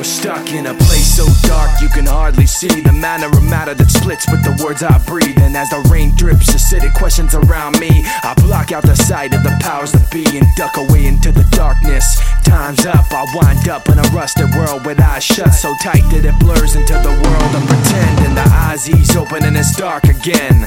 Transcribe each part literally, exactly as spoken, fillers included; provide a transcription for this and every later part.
Stuck in a place so dark you can hardly see the manner of matter that splits with the words I breathe. And as the rain drips, acidic questions around me, I block out the sight of the powers that be and duck away into the darkness. Time's up, I wind up in a rusted world with eyes shut so tight that it blurs into the world of pretend. And the eyes ease open and it's dark again.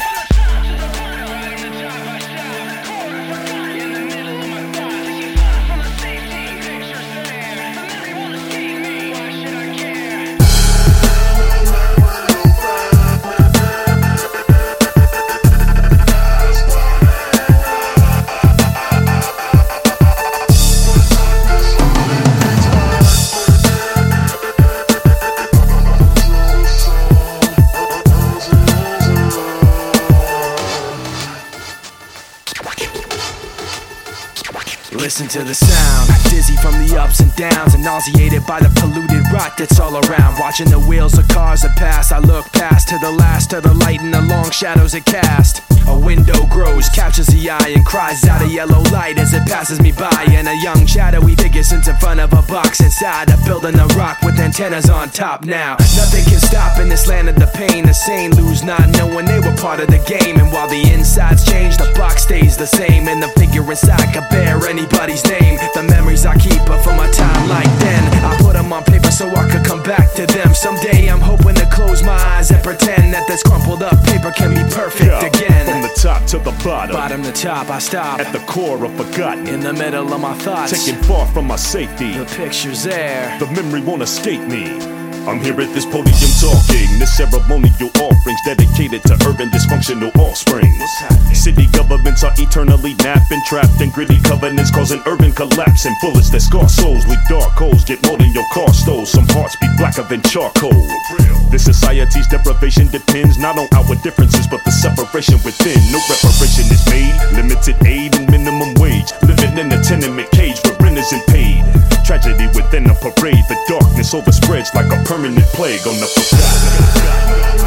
Listen to the sound, dizzy from the ups and downs and nauseated by the polluted rot that's all around. Watching the wheels of cars that pass, I look past to the last of the light and the long shadows it cast. A window grows, captures the eye and cries out a yellow light as it passes me by. And a young shadowy figure sits in front of a box inside a building of rock with antennas on top now. Nothing can stop in this land of the pain. The sane lose not knowing they were part of the game. And while the insides change, the box stays the same. And the figure inside could bear anybody's name. The memories I keep are from a time like then. I put them on paper so I could come back to them. Someday I'm hoping to close my eyes and pretend that this crumpled up paper can be perfect yeah, again. From the top to the bottom, bottom to top I stop. At the core of forgotten, in the middle of my thoughts, taken far from my safety. The picture's there, the memory won't escape me. I'm here at this podium talking, this ceremonial offerings dedicated to urban dysfunctional offspring. City governments are eternally napping, trapped in gritty covenants causing urban collapse. And bullets that scar souls with dark holes get more than your car stole. Some hearts be blacker than charcoal. This society's deprivation depends not on our differences but the separation within. No reparation is made, limited aid and minimum wage. Living in a tenement cage where rent isn't paid. Tragedy within a parade, the darkness overspreads like a permanent plague on the forgotten.